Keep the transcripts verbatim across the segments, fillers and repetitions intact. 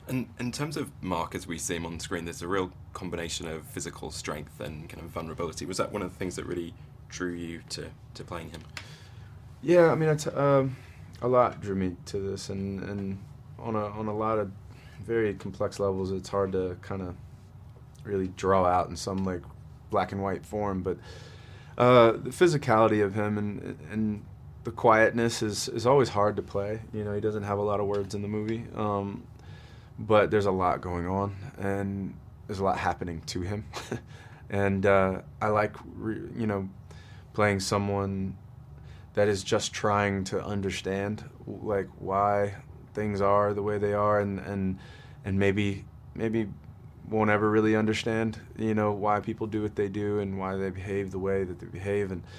And in terms of Mark, as we see him on screen, there's a real combination of physical strength and kind of vulnerability. Was that one of the things that really drew you to, to playing him? Yeah, I mean, it's, um, a lot drew me to this, and, and on a on a lot of very complex levels, it's hard to kind of really draw out in some like black and white form. But uh, the physicality of him and and the quietness is is always hard to play. You know, he doesn't have a lot of words in the movie, um, but there's a lot going on, and there's a lot happening to him. And uh, I like, re- you know, playing someone that is just trying to understand, like, why things are the way they are, and and and maybe maybe won't ever really understand, you know, why people do what they do and why they behave the way that they behave. And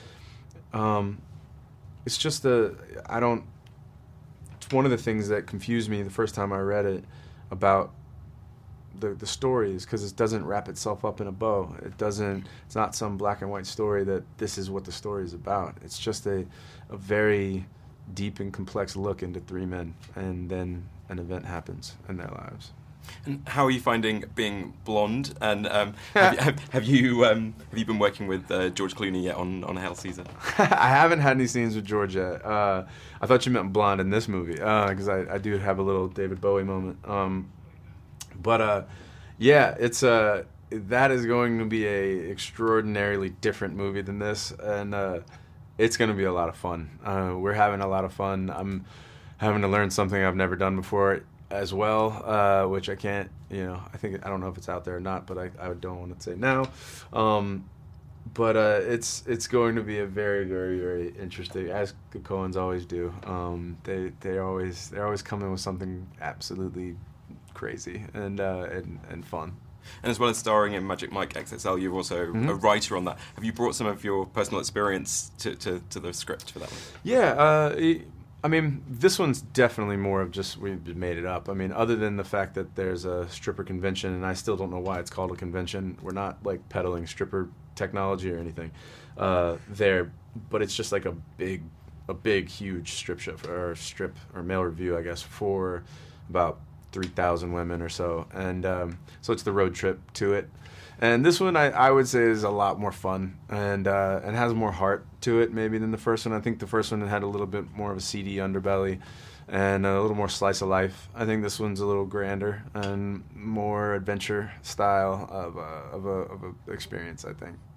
um, it's just a, I don't, it's one of the things that confused me the first time I read it about the the story, is because it doesn't wrap itself up in a bow. It doesn't, it's not some black and white story that this is what the story is about. It's just a, a very deep and complex look into three men, and then an event happens in their lives. And how are you finding being blonde? And um, have, you, have, have you um, have you been working with uh, George Clooney yet on, on Hail Caesar? I haven't had any scenes with George yet. Uh, I thought you meant blonde in this movie, because uh, I, I do have a little David Bowie moment. Um, but uh, yeah, it's uh, that is going to be a extraordinarily different movie than this, and uh, it's going to be a lot of fun. Uh, we're having a lot of fun. I'm having to learn something I've never done before as well, uh, which I can't, you know, I think, I don't know if it's out there or not, but I, I don't want to say now. Um, but uh, it's it's going to be a very, very, very interesting, as the Coens always do. Um, they they always they're always coming with something absolutely crazy and uh, and and fun. And as well as starring in Magic Mike X X L, you're also mm-hmm. a writer on that. Have you brought some of your personal experience to, to, to the script for that one? Yeah, uh, it, I mean, this one's definitely more of just, we made it up. I mean, other than the fact that there's a stripper convention, and I still don't know why it's called a convention. We're not, like, peddling stripper technology or anything uh, there, but it's just like a big, a big, huge strip show, or strip, or male review, I guess, for about three thousand women or so. And um, so it's the road trip to it. And this one, I, I would say, is a lot more fun and uh, and has more heart to it maybe than the first one. I think the first one had a little bit more of a seedy underbelly and a little more slice of life. I think this one's a little grander and more adventure style of a, of a, of a experience, I think.